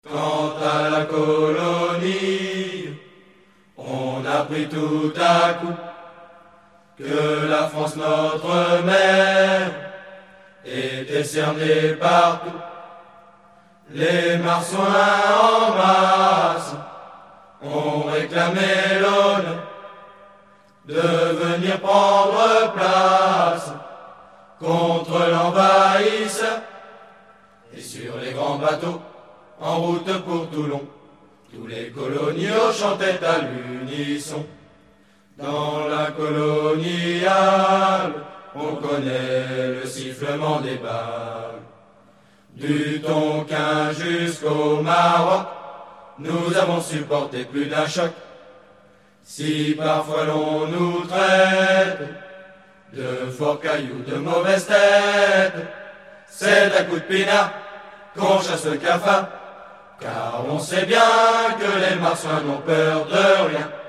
Quant à la colonie, on apprit tout à coup que la France, notre mère, était cernée partout. Les marsouins en masse ont réclamé l'honneur de venir prendre place contre l'envahisseur. Et sur les grands bateaux, en route pour Toulon, tous les coloniaux chantaient à l'unisson. Dans la coloniale, on connaît le sifflement des balles. Du Tonkin jusqu'au Maroc, nous avons supporté plus d'un choc. Si parfois l'on nous traite de forts cailloux, de mauvaises têtes, c'est à coups de pinard qu'on chasse le cafard, car on sait bien que les marsouins n'ont peur de rien.